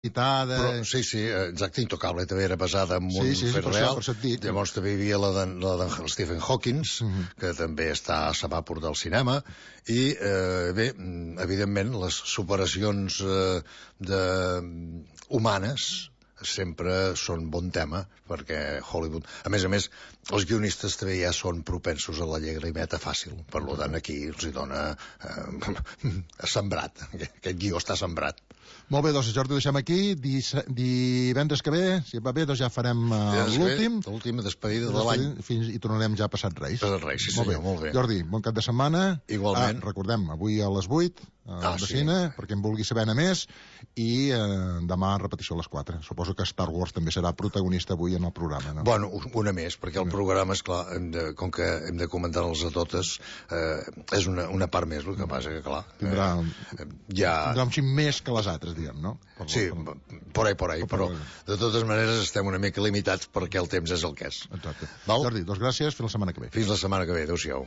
Sí, exacte, Intocable també era basada en un fet real. Llavors també hi havia la de Stephen Hawking, que també se va portar al cinema, i bé, evidentment les superacions humanes sempre són bon tema, perquè Hollywood, a més, els guionistes també ja són propensos a la llegrimeta fàcil, per tant aquí els hi dona sembrat, aquest guió està sembrat. Molt bé, doncs Jordi, ho deixem aquí. Divendres que ve, si va bé, doncs ja farem l'última despedida de l'any. I tornarem ja passat Reis. Passat Reis, sí senyor, molt bé. Jordi, bon cap de setmana. Igualment. Recordem, avui a les 8, a la cine, perquè en vulgui saber més, i demà repetició a les 4. Suposo que Star Wars també serà protagonista avui en el programa, no? Bueno, una més, perquè el programa, esclar, com que hem de comentar-les a totes, és una part més, el que passa que, clar... Tindrà un xic més que les altres, diguem, no? Sí, por ahí, però de totes maneres estem una mica limitats perquè el temps és el que és. Exacte. Jordi, doncs gràcies, fins la setmana que ve. Fins la setmana que ve, adéu-siau.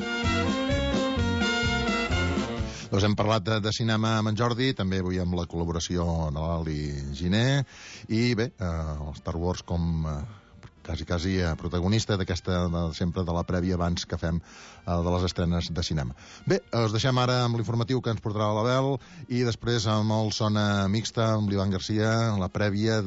Doncs hem parlat de cinema amb en Jordi, també avui amb la col·laboració de l'Ali Giner, i bé, el Star Wars com quasi protagonista d'aquesta, sempre de la prèvia abans que fem de les estrenes de cinema. Bé, us deixem ara amb l'informatiu que ens portarà l'Abel, i després amb el Zona Mixta, amb l'Ivan Garcia, la prèvia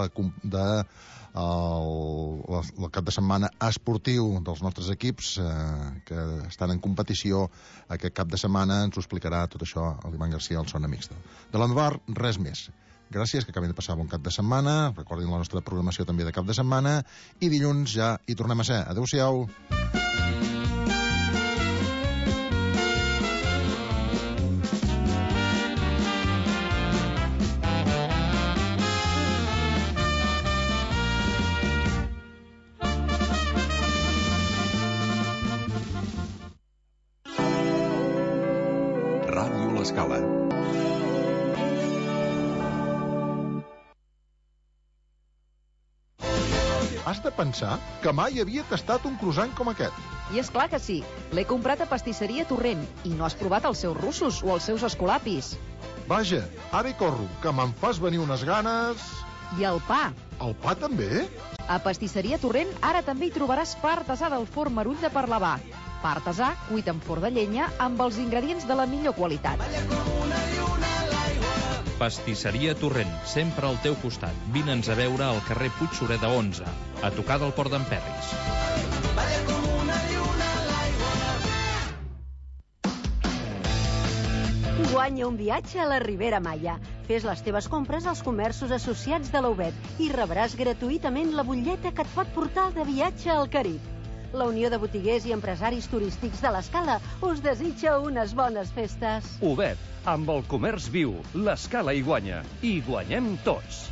el cap de setmana esportiu dels nostres equips que estan en competició aquest cap de setmana. Ens ho explicarà tot això l'Ivan Garcia al Zona Mixta. De la meva part, res més. Gràcies, que acabem de passar bon cap de setmana. Recordin la nostra programació també de cap de setmana, i dilluns ja hi tornem a ser. Adéu-siau. Ràdio L'Escala. Has de pensar que mai havia tastat un croissant com aquest. I és clar que sí. L'he comprat a Pastisseria Torrent i no has provat els seus russos o els seus escolapis. Vaja, ara hi corro, que me'n fas venir unes ganes... I el pa. El pa també? A Pastisseria Torrent ara també hi trobaràs pa artesà del forn Marull de Parlavà. Pa artesà cuit en forn de llenya amb els ingredients de la millor qualitat. Pastisseria Torrent, sempre al teu costat. Vine'ns a veure al carrer Puigsureda 11, a tocar del Port d'en Perris. Guanya un viatge a la Ribera Maya. Fes les teves compres als comerços associats de l'Aubet i rebràs gratuïtament la butlleta que et pot portar de viatge al Carib. La Unió de Botiguers i Empresaris Turístics de l'Escala us desitja unes bones festes. Obet, amb el comerç viu, l'Escala hi guanya. I guanyem tots.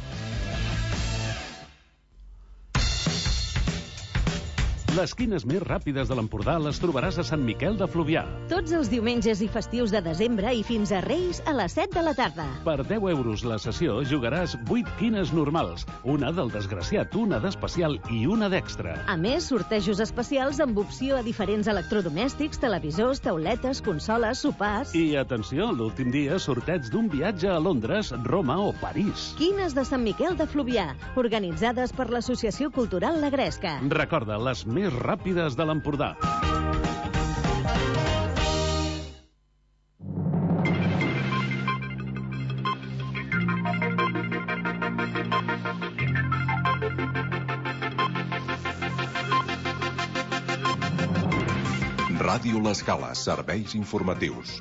Les quines més ràpides de l'Empordà les trobaràs a Sant Miquel de Fluvià. Tots els diumenges i festius de desembre i fins a Reis a les 7 de la tarda. Per 10 euros la sessió jugaràs 8 quines normals, una del desgraciat, una d'especial i una d'extra. A més, sortejos especials amb opció a diferents electrodomèstics, televisors, tauletes, consoles, sopars... I atenció, l'últim dia sorteig d'un viatge a Londres, Roma o París. Quines de Sant Miquel de Fluvià, organitzades per l'Associació Cultural La Gresca. Recorda, les més ràpides de l'Empordà. Ràdio L'Escala, serveis informatius.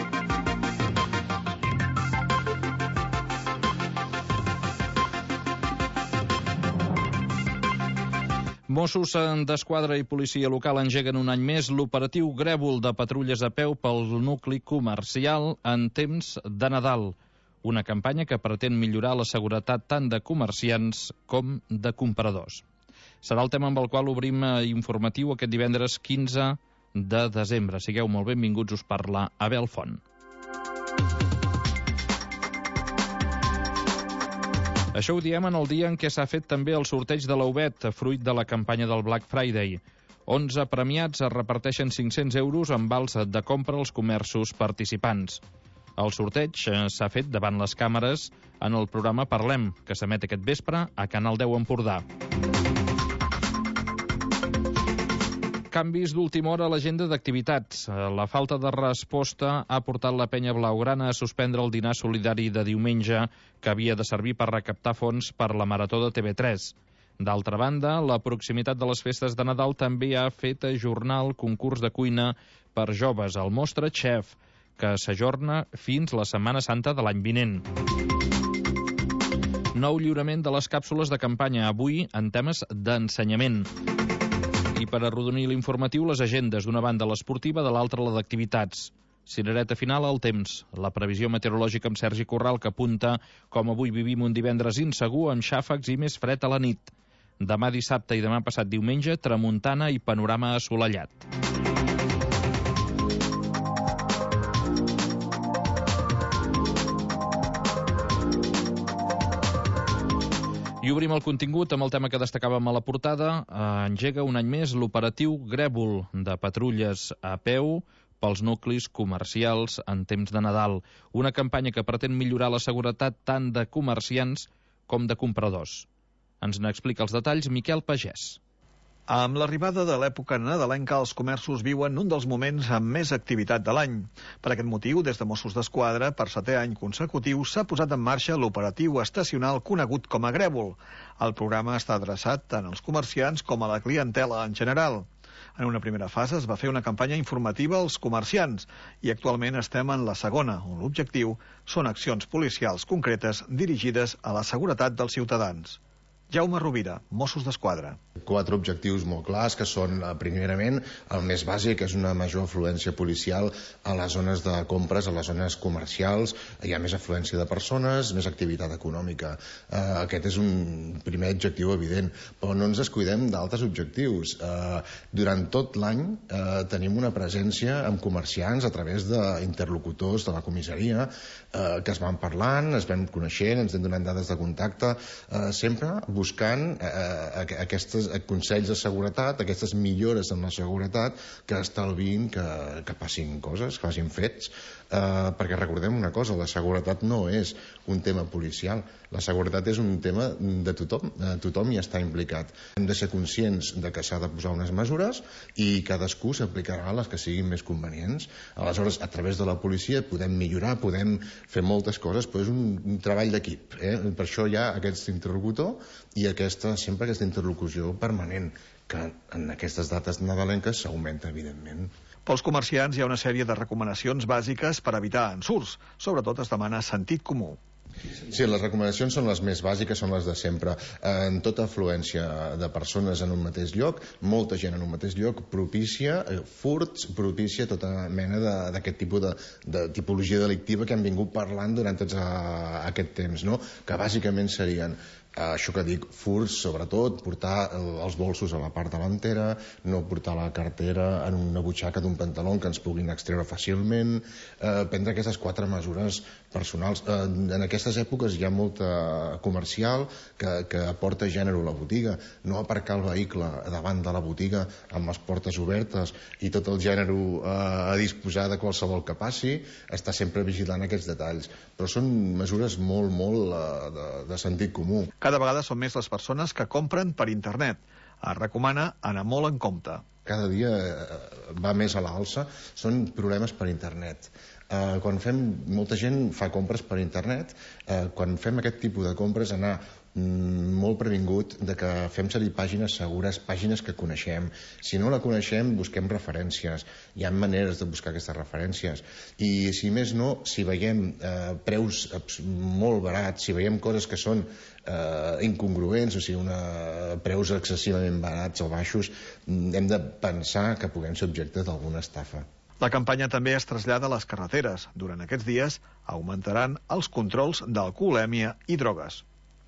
Mossos d'Esquadra i policia local engeguen un any més l'operatiu Grèvol de patrulles a peu pel nucli comercial en temps de Nadal. Una campanya que pretén millorar la seguretat tant de comerciants com de compradors. Serà el tema amb el qual obrim informatiu aquest divendres 15 de desembre. Sigueu molt benvinguts, us parla Abel Font. Això ho diem en el dia en què s'ha fet també el sorteig de l'Aubet, fruit de la campanya del Black Friday. 11 premiats es reparteixen 500 euros en vals de compra als comerços participants. El sorteig s'ha fet davant les càmeres en el programa Parlem, que s'emet aquest vespre a Canal 10 Empordà. Canvis d'última hora a l'agenda d'activitats. La falta de resposta ha portat la penya blaugrana a suspendre el dinar solidari de diumenge que havia de servir per recaptar fons per la Marató de TV3. D'altra banda, la proximitat de les festes de Nadal també ha fet ajornar el concurs de cuina per joves, el Mostra Chef, que s'ajorna fins la Setmana Santa de l'any vinent. Nou lliurament de les càpsules de campanya, avui en temes d'ensenyament. I per arrodonir l'informatiu, les agendes, d'una banda l'esportiva, de l'altra la d'activitats. Cirereta final al temps. La previsió meteorològica amb Sergi Corral, que apunta com avui vivim un divendres insegur amb xàfecs i més fred a la nit. Demà dissabte i demà passat diumenge, tramuntana i panorama assolellat. I obrim el contingut amb el tema que destacàvem a la portada. Engega un any més l'operatiu Grèvol de patrulles a peu pels nuclis comercials en temps de Nadal. Una campanya que pretén millorar la seguretat tant de comerciants com de compradors. Ens n'explica els detalls Miquel Pagès. Amb l'arribada de l'època nadalenca, els comerços viuen un dels moments amb més activitat de l'any. Per aquest motiu, des de Mossos d'Esquadra, per 7è any consecutiu, s'ha posat en marxa l'operatiu estacional conegut com a Grèvol. El programa està adreçat tant als comerciants com a la clientela en general. En una primera fase es va fer una campanya informativa als comerciants i actualment estem en la segona, on l'objectiu són accions policials concretes dirigides a la seguretat dels ciutadans. Jaume Rovira, Mossos d'Esquadra. 4 objectius molt clars, que són, primerament, el més bàsic, és una major afluència policial a les zones de compres, a les zones comercials. Hi ha més afluència de persones, més activitat econòmica. Aquest és un primer objectiu evident, però no ens descuidem d'altres objectius. Durant tot l'any tenim una presència amb comerciants a través d'interlocutors de la comissaria que es van parlant, es van coneixent, ens han donat dades de contacte, sempre buscant aquests consells de seguretat, aquestes millores en la seguretat que estalvin que passin coses, que facin fets, perquè recordem una cosa, la seguretat no és un tema policial, la seguretat és un tema de tothom hi està implicat. Hem de ser conscients de que s'ha de posar unes mesures i cadascú s'aplicarà les que siguin més convenients. Aleshores, a través de la policia podem millorar, podem fer moltes coses, però és un treball d'equip. Per això hi ha aquest interlocutor i sempre aquesta interlocució permanent, que en aquestes dates nadalenques s'augmenta, evidentment. Pels comerciants hi ha una sèrie de recomanacions bàsiques per evitar ensurts. Sobretot es demana sentit comú. Sí, les recomanacions són les més bàsiques, són les de sempre. En tota afluència de persones en un mateix lloc, molta gent en un mateix lloc, propicia furts, propicia tota mena d'aquest tipus de tipologia delictiva que hem vingut parlant durant tot aquest temps, no? Que bàsicament serien això que dic, furts, sobretot, portar els bolsos a la part davantera, no portar la cartera en una butxaca d'un pantaló que ens puguin extreure fàcilment, prendre aquestes 4 mesures personals. En aquestes èpoques hi ha molta comercial que aporta gènere a la botiga, no aparcar el vehicle davant de la botiga amb les portes obertes i tot el gènere a disposar de qualsevol que passi, està sempre vigilant aquests detalls. Però són mesures molt de sentit comú. Cada vegada són més les persones que compren per internet. Es recomana anar molt en compte. Cada dia va més a l'alça, són problemes per internet. Molta gent fa compres per internet, quan fem aquest tipus de compres anar molt previngut de que fem servir pàgines segures, pàgines que coneixem. Si no la coneixem, busquem referències. Hi ha maneres de buscar aquestes referències. I si més no, si veiem preus molt barats, si veiem coses que són incongruents, o sigui, preus excessivament barats o baixos, hem de pensar que puguem ser objecte d'alguna estafa. La campanya també es trasllada a les carreteres. Durant aquests dies augmentaran els controls d'alcoholèmia i drogues.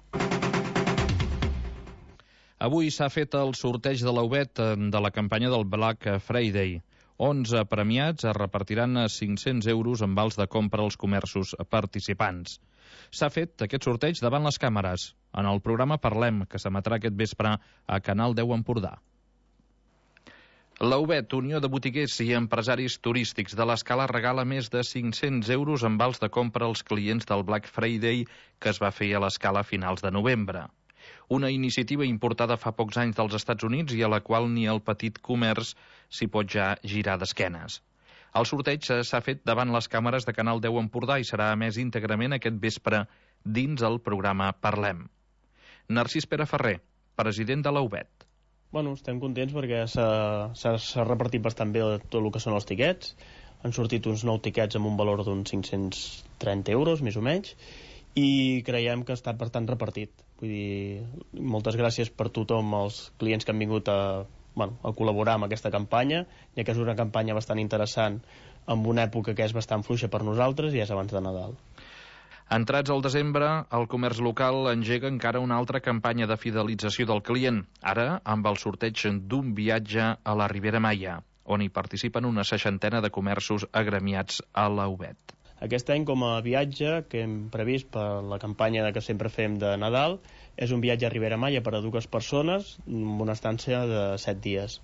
Avui s'ha fet el sorteig de l'Aubet de la campanya del Black Friday. 11 premiats es repartiran 500 euros en vals de compra als comerços participants. S'ha fet aquest sorteig davant les càmeres, en el programa Parlem, que s'emetrà aquest vespre a Canal 10 Empordà. La UBET, Unió de Botiguers i Empresaris Turístics de l'Escala, regala més de 500 euros en vals de compra als clients del Black Friday que es va fer a l'Escala a finals de novembre. Una iniciativa importada fa pocs anys dels Estats Units i a la qual ni el petit comerç s'hi pot ja girar d'esquenes. El sorteig s'ha fet davant les càmeres de Canal 10 Empordà i serà emès íntegrament aquest vespre dins el programa Parlem. Narcís Pere Ferrer, president de la UBET. Bueno, estem contents perquè s'ha repartit bastant bé tot el que són els tiquets. Han sortit uns 9 tiquets amb un valor d'uns 530 euros, més o menys, i creiem que ha estat bastant repartit. Vull dir, moltes gràcies per tothom, els clients que han vingut a col·laborar amb aquesta campanya, ja que és una campanya bastant interessant en una època que és bastant fluixa per nosaltres i és abans de Nadal. Entrats al desembre, el comerç local engega encara una altra campanya de fidelització del client, ara amb el sorteig d'un viatge a la Ribera Maya, on hi participen una 60 de comerços agremiats a la UBET. Aquest any, com a viatge que hem previst per la campanya que sempre fem de Nadal, és un viatge a Ribera Maya per a 2 persones amb una estància de 7 dies.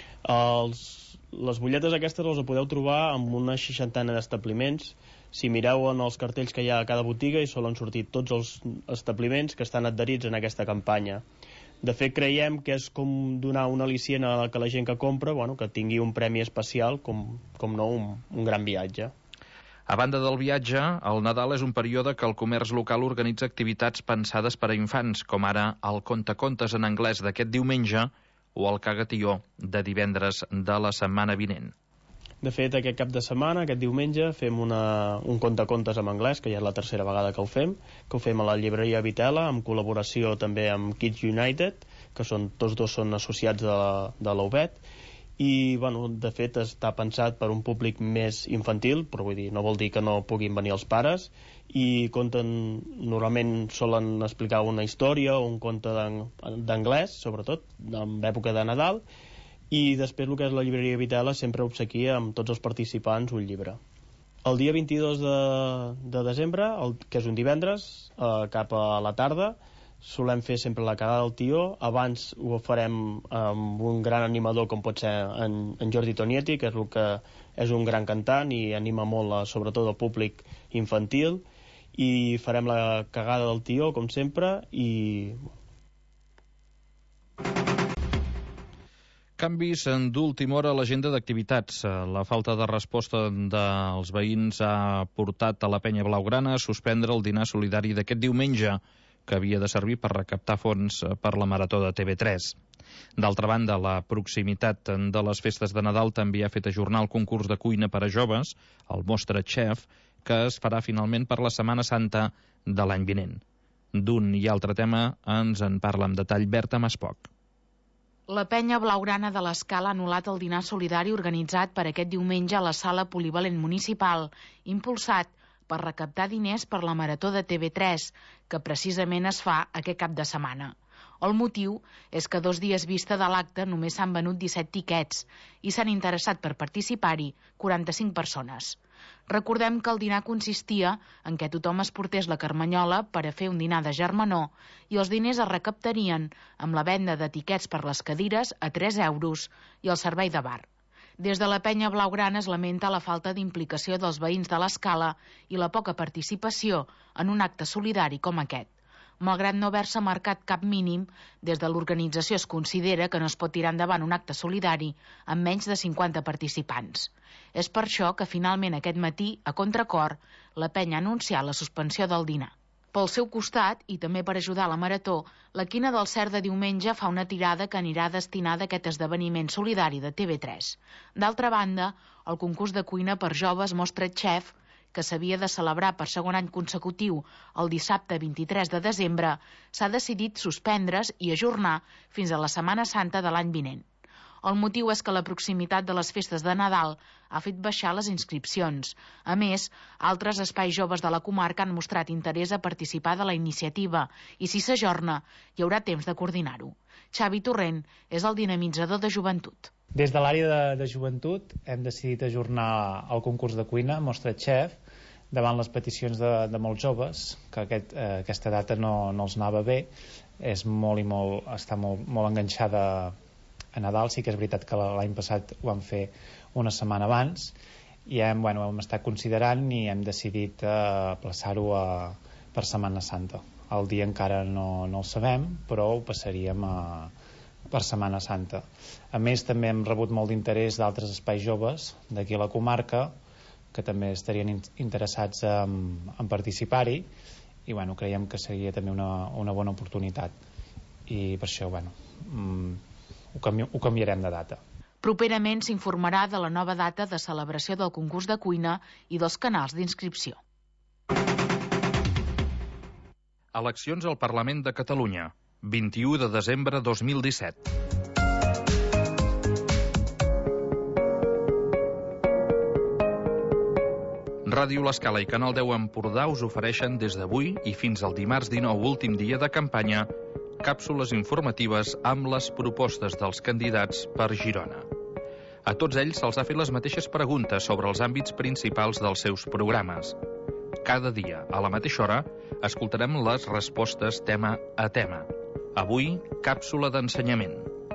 Les butlletes aquestes les podeu trobar en una 60 d'establiments. Si mireu en els cartells que hi ha a cada botiga, hi solen sortir tots els establiments que estan adherits en aquesta campanya. De fet, creiem que és com donar un al·licient a la gent que compra, que tingui un premi especial, com no un gran viatge. A banda del viatge, el Nadal és un període que el comerç local organitza activitats pensades per a infants, com ara el contacontes en anglès d'aquest diumenge o el cagatió de divendres de la setmana vinent. De fet, aquest cap de setmana, aquest diumenge, fem un contacontes en anglès, que ja és la tercera vegada que ho fem a la llibreria Vitela, en col·laboració també amb Kids United, que tots dos són associats de la UBET, i, de fet, està pensat per un públic més infantil, però vull dir, no vol dir que no puguin venir els pares, i normalment solen explicar una història o un conte d'anglès, sobretot, en època de Nadal, i després el que és la llibreria Vitela sempre obsequia amb tots els participants un llibre. El dia 22 de desembre, que és un divendres, cap a la tarda, solem fer sempre la cagada del tió. Abans ho farem amb un gran animador com pot ser en Jordi Tonietti, que és un gran cantant i anima molt sobretot el públic infantil, i farem la cagada del tió com sempre i... Canvis d'última hora a l'agenda d'activitats. La falta de resposta dels veïns ha portat a la Penya Blaugrana a suspendre el dinar solidari d'aquest diumenge, que havia de servir per recaptar fons per la Marató de TV3. D'altra banda, la proximitat de les festes de Nadal també ha fet ajornar el concurs de cuina per a joves, el Mostra Chef, que es farà finalment per la Setmana Santa de l'any vinent. D'un i altre tema ens en parla amb detall Berta Maspoc. La Penya Blaugrana de l'Escala ha anul·lat el dinar solidari organitzat per aquest diumenge a la Sala Polivalent Municipal, impulsat per recaptar diners per la Marató de TV3, que precisament es fa aquest cap de setmana. El motiu és que 2 dies vista de l'acte només s'han venut 17 tiquets i s'han interessat per participar-hi 45 persones. Recordem que el dinar consistia en què tothom es portés la carmanyola per a fer un dinar de germanor i els diners es recaptarien amb la venda de tiquets per les cadires a 3 euros i el servei de bar. Des de la Penya Blaugrana es lamenta la falta d'implicació dels veïns de l'Escala i la poca participació en un acte solidari com aquest. Malgrat no haver-se marcat cap mínim, des de l'organització es considera que no es pot tirar endavant un acte solidari amb menys de 50 participants. És per això que finalment aquest matí, a contracor, la Penya ha anunciat la suspensió del dinar. Pel seu costat, i també per ajudar a la Marató, la Quina del Cert de diumenge fa una tirada que anirà destinada a aquest esdeveniment solidari de TV3. D'altra banda, el concurs de cuina per joves Mostra Chef, que s'havia de celebrar per segon any consecutiu el dissabte 23 de desembre, s'ha decidit suspendre's i ajornar fins a la Setmana Santa de l'any vinent. El motiu és que la proximitat de les festes de Nadal ha fet baixar les inscripcions. A més, altres espais joves de la comarca han mostrat interès a participar de la iniciativa i si s'ajorna, hi haurà temps de coordinar-ho. Xavi Torrent és el dinamitzador de joventut. Des de l'àrea de joventut hem decidit ajornar el concurs de cuina Mostra Chef davant les peticions de molts joves, que aquesta data no els anava bé, està molt enganxada a Nadal. Sí que és veritat que l'any passat ho vam fer una setmana abans i hem estat considerant i hem decidit plaçar-ho per Setmana Santa. El dia encara no el sabem, però ho passaríem per Setmana Santa. A més, també hem rebut molt d'interès d'altres espais joves d'aquí a la comarca que també estarien interessats en participar-hi i creiem que seria també una bona oportunitat i per això ho canviarem de data. Properament s'informarà de la nova data de celebració del concurs de cuina i dels canals d'inscripció. Eleccions al Parlament de Catalunya, 21 de desembre 2017. Ràdio L'Escala i Canal 10 Empordà us ofereixen des d'avui i fins al dimarts 19, últim dia de campanya, càpsules informatives amb les propostes dels candidats per Girona. A tots ells se'ls ha fet les mateixes preguntes sobre els àmbits principals dels seus programes. Cada dia, a la mateixa hora, escoltarem les respostes tema a tema. Avui, càpsula d'ensenyament.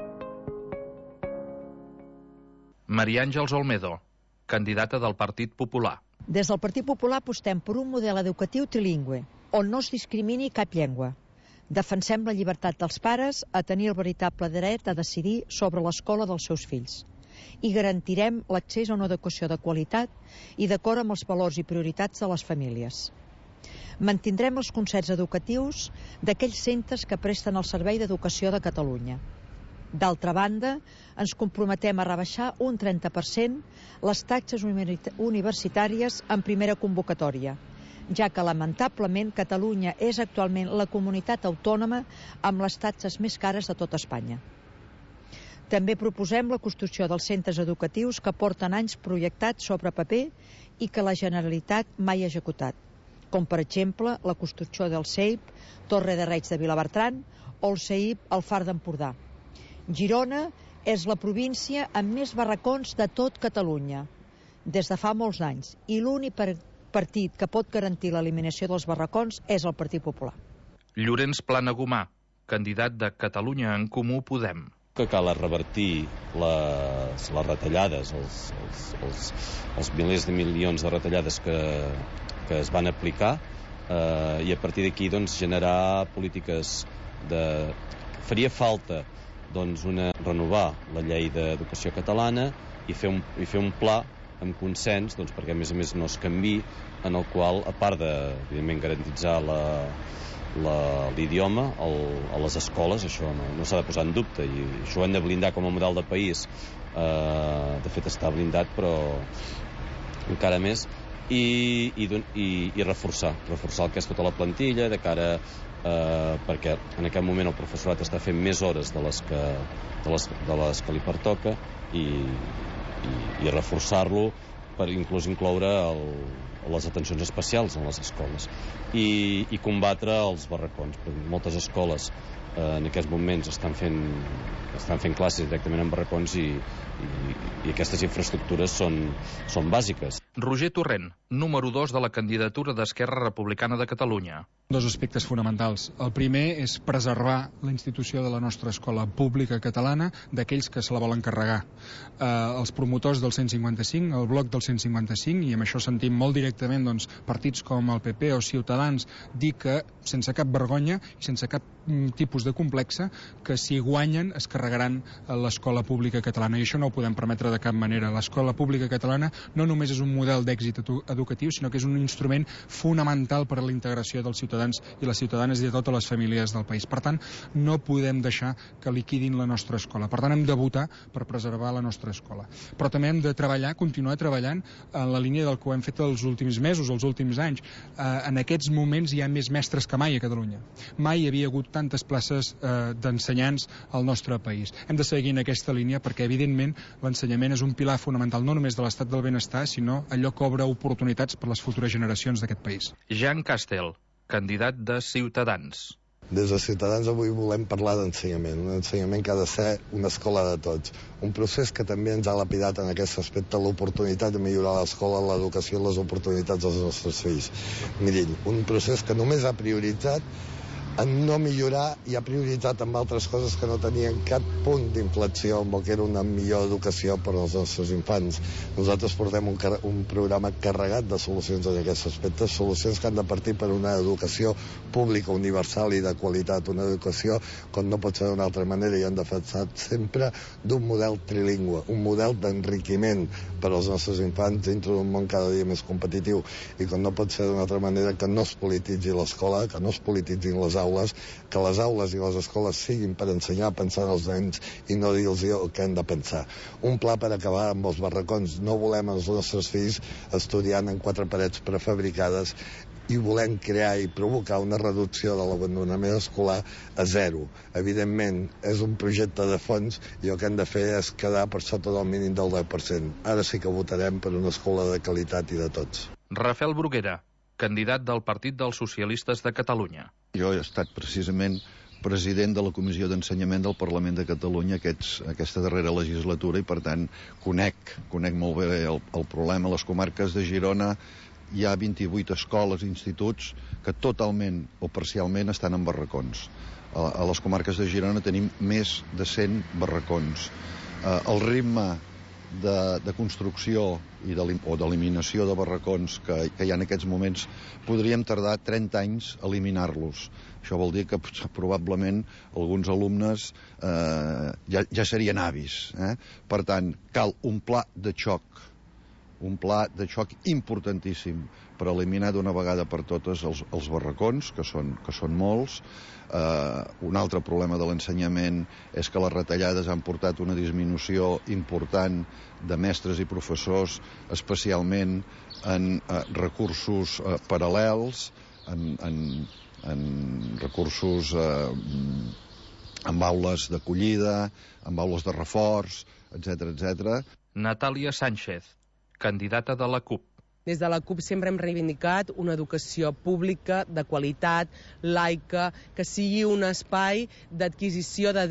Maria Àngels Olmedo, candidata del Partit Popular. Des del Partit Popular apostem per un model educatiu trilingüe, on no es discrimini cap llengua. Defensem la llibertat dels pares a tenir el veritable dret a decidir sobre l'escola dels seus fills. I garantirem l'accés a una educació de qualitat i d'acord amb els valors i prioritats de les famílies. Mantindrem els concerts educatius d'aquells centres que presten el Servei d'Educació de Catalunya. D'altra banda, ens comprometem a rebaixar un 30% les taxes universitàries en primera convocatòria, ja que lamentablement Catalunya és actualment la comunitat autònoma amb les taxes més cares de tot Espanya. També proposem la construcció dels centres educatius que porten anys projectats sobre paper i que la Generalitat mai ha executat, com per exemple la construcció del CEIP Torre de Reig de Vilabertran o el CEIP al Far d'Empordà. Girona és la província amb més barracons de tot Catalunya, des de fa molts anys, i l'únic partit que pot garantir l'eliminació dels barracons és el Partit Popular. Llorenç Planagumà, candidat de Catalunya en Comú Podem. Que cal revertir les retallades, els milers de milions de retallades que es van aplicar i a partir d'aquí generar polítiques faria falta renovar la llei d'educació catalana i fer un pla amb consens perquè a més no es canvi, en el qual, a part de, evidentment, garantitzar l'idioma a les escoles, això no s'ha de posar en dubte i això ho hem de blindar com a model de país. De fet està blindat, però encara més, i reforçar el que és tota la plantilla de cara perquè en aquest moment el professorat està fent més hores de les que li pertoca i reforçar-lo per inclús incloure les atencions especials en les escoles i combatre els barracons, perquè moltes escoles en aquests moments estan fent classes directament en barracons i aquestes infraestructures són bàsiques. Roger Torrent, número 2 de la candidatura d'Esquerra Republicana de Catalunya. Dos aspectes fonamentals. El primer és preservar la institució de la nostra escola pública catalana d'aquells que se la volen carregar. Els promotors del 155, el bloc del 155, i amb això sentim molt directament partits com el PP o Ciutadans dir que sense cap vergonya i sense cap tipus de complexa que si guanyen es carregaran l'escola pública catalana, i això no ho podem permetre de cap manera. L'escola pública catalana no només és un model d'èxit educatiu, sinó que és un instrument fonamental per a la integració dels ciutadans i les ciutadanes i de totes les famílies del país. Per tant, no podem deixar que liquidin la nostra escola. Per tant, hem de votar per preservar la nostra escola. Però també hem de continuar treballant en la línia del que hem fet els últims mesos, els últims anys. En aquests moments hi ha més mestres que mai a Catalunya. Mai hi havia hagut tantes places d'ensenyants al nostre país. Hem de seguir en aquesta línia perquè, evidentment, l'ensenyament és un pilar fonamental no només de l'estat del benestar, sinó allò que obre oportunitats per a les futures generacions d'aquest país. Jean Castel, candidat de Ciutadans. Des de Ciutadans avui volem parlar d'ensenyament, un ensenyament que ha de ser una escola de tots, un procés que també ens ha lapidat en aquest aspecte l'oportunitat de millorar l'escola, l'educació i les oportunitats dels nostres fills. Mirin, un procés que només ha prioritzat en no millorar hi ha prioritat amb altres coses que no tenien cap punt d'inflexió amb el que era una millor educació per als nostres infants. Nosaltres portem un programa carregat de solucions en aquests aspectes, solucions que han de partir per una educació pública, universal i de qualitat, una educació, com no pot ser d'una altra manera, i han defensat sempre d'un model trilingüe, un model d'enriquiment per als nostres infants dintre d'un món cada dia més competitiu, i com no pot ser d'una altra manera que no es polititzi l'escola, que no es polititzin les aules, que les aules i les escoles siguin per ensenyar a pensar als nens i no dir-los el que han de pensar. Un pla per acabar amb els barracons. No volem els nostres fills estudiant en 4 parets prefabricades i volem crear i provocar una reducció de l'abandonament escolar a 0. Evidentment, és un projecte de fons i el que hem de fer és quedar per sota del mínim del 10%. Ara sí que votarem per una escola de qualitat i de tots. Rafael Bruguera, candidat del Partit dels Socialistes de Catalunya. Jo he estat precisament president de la Comissió d'Ensenyament del Parlament de Catalunya aquesta darrera legislatura i, per tant, conec molt bé el problema. A les comarques de Girona hi ha 28 escoles i instituts que totalment o parcialment estan en barracons. A les comarques de Girona tenim més de 100 barracons. El ritme de construcció o d'eliminació de barracons que hi ha en aquests moments, podríem tardar 30 anys a eliminar-los. Això vol dir que probablement alguns alumnes ja serien avis. Per tant, cal un pla de xoc importantíssim per eliminar d'una vegada per totes els barracons, que són molts. Un altre problema de l'ensenyament és que les retallades han portat una disminució important de mestres i professors, especialment en recursos paral·lels, en recursos amb aules d'acollida, amb aules de reforç, etc. Natàlia Sánchez, candidata de la CUP. Des de la CUP sempre hem reivindicat una educació pública, de qualitat, laica, que sigui un espai d'adquisició de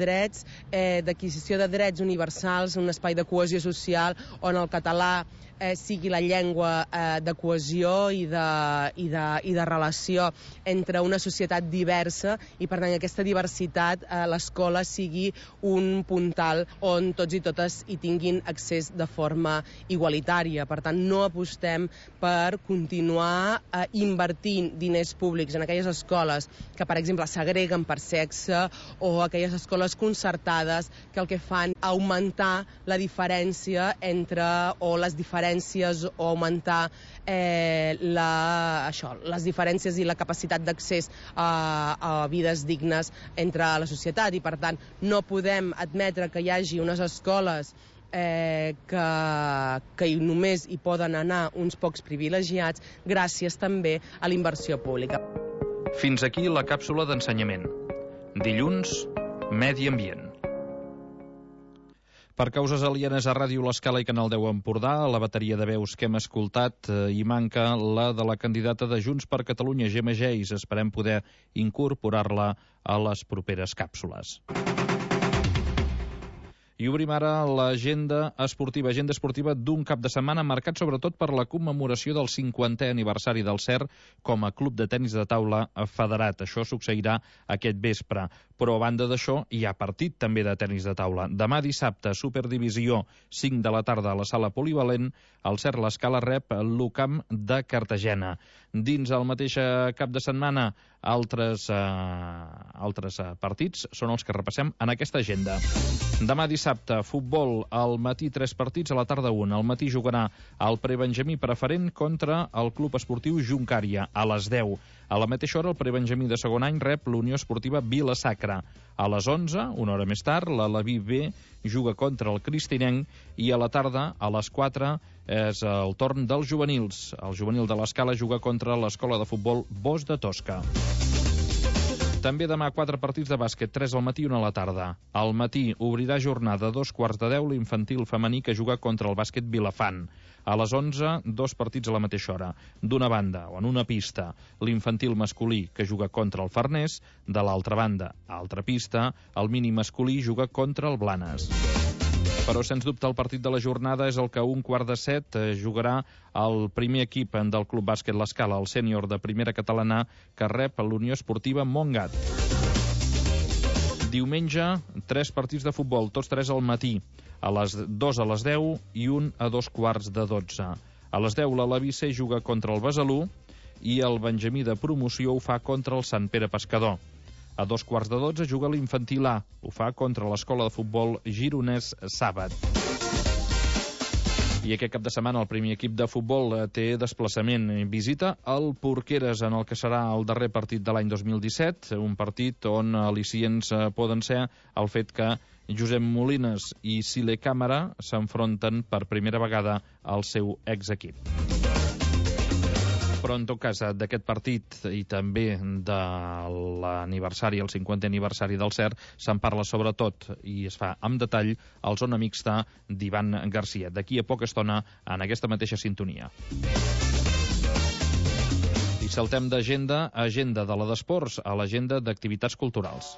drets universals, un espai de cohesió social on el català sigui la llengua de cohesió i de relació entre una societat diversa, i per tant aquesta diversitat l'escola sigui un puntal on tots i totes hi tinguin accés de forma igualitària. Per tant, no apostem per continuar invertint diners públics en aquelles escoles que, per exemple, segreguen per sexe, o aquelles escoles concertades que el que fan augmentar la diferència o les diferències, o augmentar les diferències i la capacitat d'accés a vides dignes entre la societat. I per tant no podem admetre que hi hagi unes escoles que només hi poden anar uns pocs privilegiats, gràcies també a la inversió pública. Fins aquí la càpsula d'ensenyament. Dilluns, Medi Ambient. Per causes alienes a Ràdio L'Escala i Canal 10 Empordà, a la bateria de veus que hem escoltat hi manca la de la candidata de Junts per Catalunya, Gemma Geis. Esperem poder incorporar-la a les properes càpsules. I obrim ara l'agenda esportiva d'un cap de setmana marcat sobretot per la commemoració del 50è aniversari del CER com a club de tenis de taula federat. Això succeirà aquest vespre. Però a banda d'això hi ha partit també de tenis de taula. Demà dissabte, Superdivisió, 5 de la tarda a la sala polivalent, el CER L'Escala rep l'UCAM de Cartagena. Dins el mateix cap de setmana, altres partits són els que repassem en aquesta agenda. Demà dissabte, futbol, al matí 3 partits, a la tarda 1. Al matí jugarà el prebenjamí preferent contra el Club Esportiu Juncària, a les 10. A la mateixa hora, el prebenjamí de segon any rep l'Unió Esportiva Vila-sacra. A les 11, una hora més tard, l'Alaví B juga contra el Cristinenc, i a la tarda, a les 4, és el torn dels juvenils. El juvenil de l'Escala juga contra l'Escola de Futbol Bosch de Tosca. També demà 4 partits de bàsquet, 3 al matí i 1 a la tarda. Al matí obrirà jornada 2:15 l'infantil femení que juga contra el bàsquet Vilafant. A les 11, 2 partits a la mateixa hora. D'una banda, o en una pista, l'infantil masculí que juga contra el Farners. De l'altra banda, altra pista, el mini masculí juga contra el Blanes. Però, sens dubte, el partit de la jornada és el que a 6:15 jugarà el primer equip del Club Bàsquet L'Escala, el sènior de primera catalana, que rep l'Unió Esportiva Montgat. Diumenge, 3 partits de futbol, tots 3 al matí. A les 2 a les 10 i un a 2:15. A les 10 l'Alaví C juga contra el Besalú i el Benjamí de promoció ho fa contra el Sant Pere Pescador. A 2:15 juga l'Infantil A, ho fa contra l'Escola de Futbol Gironès Sàbat. I aquest cap de setmana el primer equip de futbol té desplaçament. Visita el Porqueres en el que serà el darrer partit de l'any 2017, un partit on al·licients poden ser el fet que Josep Molines i Sile Càmera s'enfronten per primera vegada al seu exequip. Però, en tot cas, d'aquest partit i també de l'aniversari, el 50è aniversari del CERT, se'n parla sobretot i es fa amb detall al Zona Mixta d'Ivan Garcia. D'aquí a poca estona, en aquesta mateixa sintonia. I saltem d'agenda a agenda de la d'esports a l'agenda d'activitats culturals.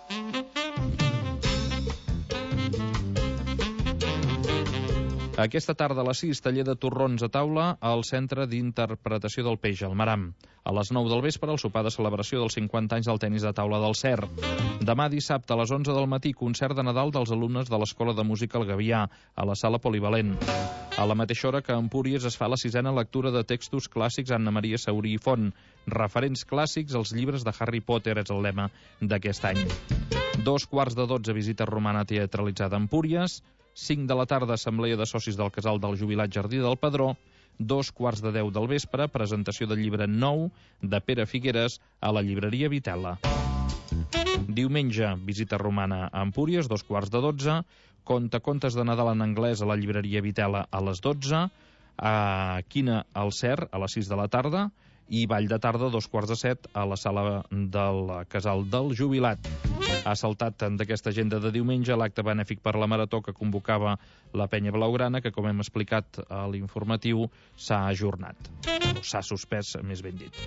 Aquesta tarda a les 6, taller de torrons a taula al Centre d'Interpretació del Peix, al Maram. A les 9 del vespre, el sopar de celebració dels 50 anys del tenis de taula del CERT. Demà dissabte, a les 11 del matí, concert de Nadal dels alumnes de l'Escola de Música El Gavià, a la Sala Polivalent. A la mateixa hora que a Empúries es fa la 6a lectura de textos clàssics Anna Maria Saurí i Font. Referents clàssics als llibres de Harry Potter és el lema d'aquest any. 2:15 visita romana teatralitzada a Empúries. 5 de la tarda, assemblea de socis del casal del jubilat Jardí del Pedró. 2:15 del vespre, presentació del llibre nou de Pere Figueres a la llibreria Vitela. Diumenge, visita romana a Empúries, 2:15. Contes de Nadal en anglès a la llibreria Vitela a les 12. A Quina al CERT a les 6 de la tarda. I ball de tarda, 2:15 a la sala del casal del jubilat. Ha saltat d'aquesta agenda de diumenge l'acte benèfic per la Marató que convocava la Penya Blaugrana, que, com hem explicat a l'informatiu, s'ha ajornat. O s'ha suspès, més ben dit.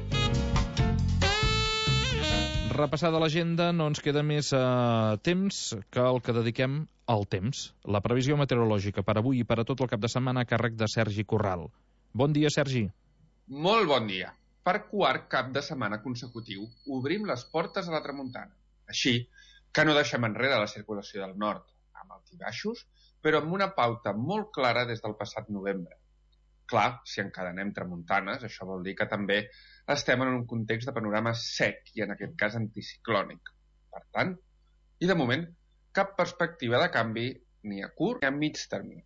Repassada l'agenda, no ens queda més temps que el que dediquem al temps. La previsió meteorològica per avui i per a tot el cap de setmana a càrrec de Sergi Corral. Bon dia, Sergi. Molt bon dia. Per quart cap de setmana consecutiu obrim les portes a la tramuntana. Així que no deixem enrere la circulació del nord, amb altibaixos, però amb una pauta molt clara des del passat novembre. Clar, si encadenem tramuntanes, això vol dir que també estem en un context de panorama sec i, en aquest cas, anticiclònic. Per tant, i de moment, cap perspectiva de canvi ni a curt ni a mig termini.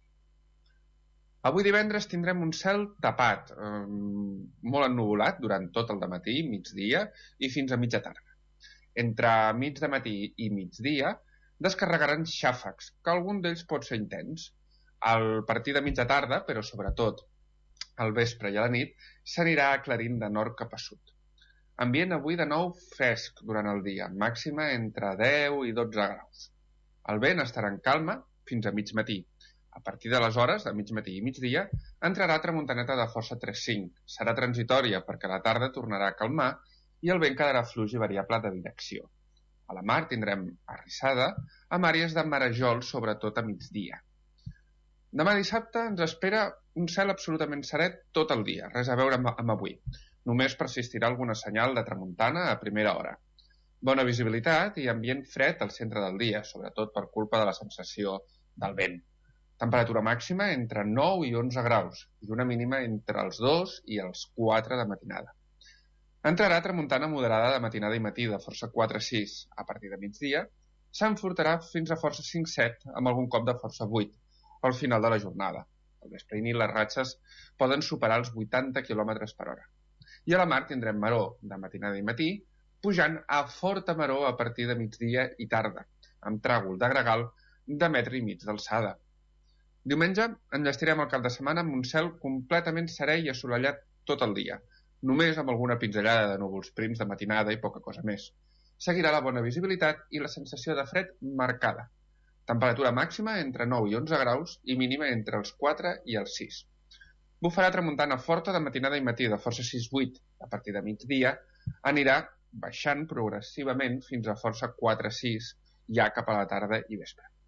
Avui divendres tindrem un cel tapat, molt ennuvolat durant tot el dematí, migdia i fins a mitja tarda. Entre mig de matí i migdia descarregaran xàfecs, que algun d'ells pot ser intens. Al partir de mitja tarda, però sobretot al vespre i a la nit, s'anirà aclarint de nord cap a sud. Ambient avui de nou fresc durant el dia, màxima entre 10 i 12 graus. El vent estarà en calma fins a mig matí. A partir de les hores, de mig matí i migdia, entrarà tramuntaneta de força 3-5. Serà transitòria perquè a la tarda tornarà a calmar i el vent quedarà fluix i variable de direcció. A la mar tindrem arrissada amb àrees de marejol, sobretot a migdia. Demà dissabte ens espera un cel absolutament seret tot el dia, res a veure amb avui. Només persistirà alguna senyal de tramuntana a primera hora. Bona visibilitat i ambient fred al centre del dia, sobretot per culpa de la sensació del vent. Temperatura màxima entre 9 i 11 graus i una mínima entre els 2 i els 4 de matinada. Entrarà tramuntana moderada de matinada i matí de força 4-6 a partir de migdia, s'enfortarà fins a força 5-7 amb algun cop de força 8 al final de la jornada. Al vespre i nit les ratxes poden superar els 80 km per hora. I a la mar tindrem maró de matinada i matí, pujant a forta maró a partir de migdia i tarda, amb tràgol de gregal de 1,5 metres d'alçada. Diumenge enllestirem el cap de setmana amb un cel completament serè i assolellat tot el dia, només amb alguna pinzellada de núvols prims de matinada i poca cosa més. Seguirà la bona visibilitat i la sensació de fred marcada. Temperatura màxima entre 9 i 11 graus i mínima entre els 4 i els 6. Bufarà tramuntana forta de matinada i matí de força 6-8. A partir de migdia anirà baixant progressivament fins a força 4-6 ja cap a la tarda i vespre.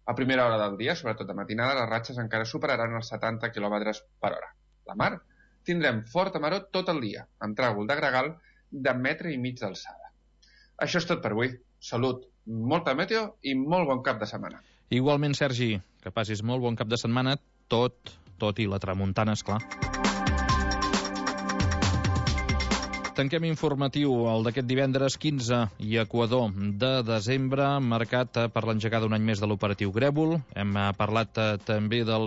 A primera hora del dia, sobretot de matinada, les ratxes encara superaran els 70 km per hora. La mar tindrem forta maror tot el dia, amb tràgol de gregal de 1,5 metres d'alçada. Això és tot per avui. Salut, molta meteo i molt bon cap de setmana. Igualment, Sergi, que passis molt bon cap de setmana, tot i la tramuntana, esclar. Tanquem informatiu el d'aquest divendres 15 i Equador de desembre, marcat per l'engegada un any més de l'operatiu Grèvol. Hem parlat també del